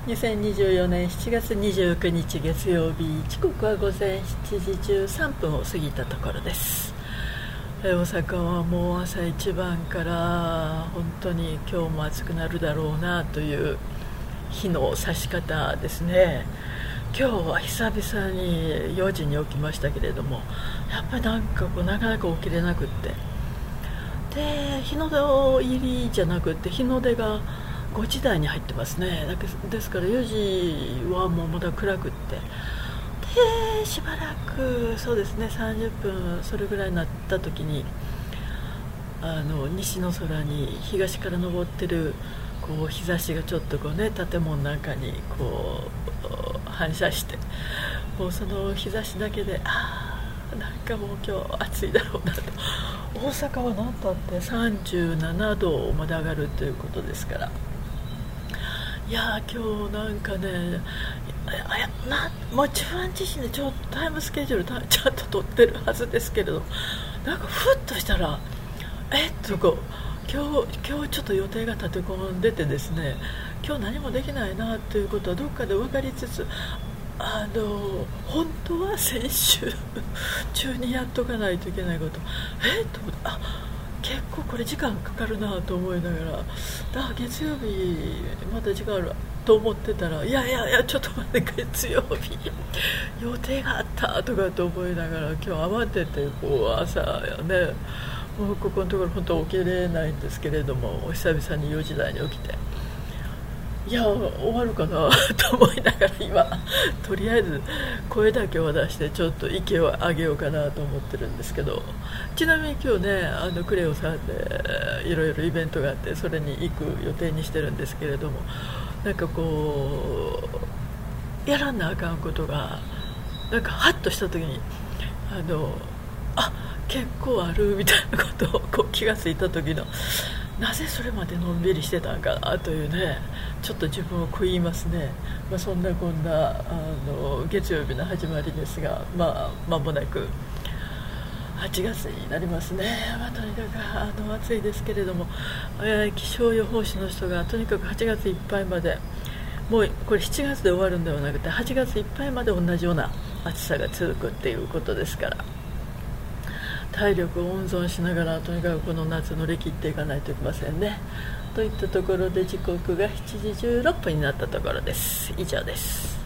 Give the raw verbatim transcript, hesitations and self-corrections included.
にせんにじゅうよねんしちがつにじゅうくにち月曜日、時刻は午前しちじじゅうさんぷんを過ぎたところです。大阪はもう朝一番から本当に今日も暑くなるだろうなという日の差し方ですね。今日は久々によじに起きましたけれども、やっぱりなんかこうなかなか起きれなくって、で日の出入りじゃなくって日の出がごじ台に入ってますね。だけですからよじはもうまだ暗くって、でしばらくそうですねさんじゅっぷんそれぐらいになった時に、あの西の空に東から昇ってるこう日差しがちょっとこうね建物なんかにこう反射して、もうその日差しだけでああなんかもう今日暑いだろうなと。大阪は何とあってさんじゅうななどまで上がるということですから、いやー今日なんかね、あやなもう自分自身でちょっとタイムスケジュールちゃんと取ってるはずですけれど、なんかふっとしたらえっとこう今日今日ちょっと予定が立て込んでてですね、今日何もできないなということはどっかで分かりつつ、あの本当は先週中にやっとかないといけないこと、えっとあ結構これ時間かかるなと思いながら、あ月曜日まだ時間あると思ってたら、いやいやいやちょっと待って月曜日予定があったとかと思いながら、今日慌ててこう朝ね、もうここのところ本当起きれないんですけれども、久々によじ台に起きて、いや終わるかなと思いながら今とりあえず声だけを出してちょっと息を上げようかなと思ってるんですけど、ちなみに今日ねあのクレオさんでいろいろイベントがあってそれに行く予定にしてるんですけれども、なんかこうやらなあかんことがなんかハッとした時にあのあ結構あるみたいなことをこう気がついた時の、なぜそれまでのんびりしてたんかなというね、ちょっと自分を悔いますね。まあ、そんなこんなあの月曜日の始まりですが、まあ間もなくはちがつになりますね。まあ、とにかくあの暑いですけれども、えー、気象予報士の人がとにかくはちがついっぱいまで、もうこれしちがつで終わるんではなくてはちがついっぱいまで同じような暑さが続くっていうことですから、体力を温存しながらとにかくこの夏乗り切っていかないといけませんね。といったところで時刻がしちじじゅうろっぷんになったところです。以上です。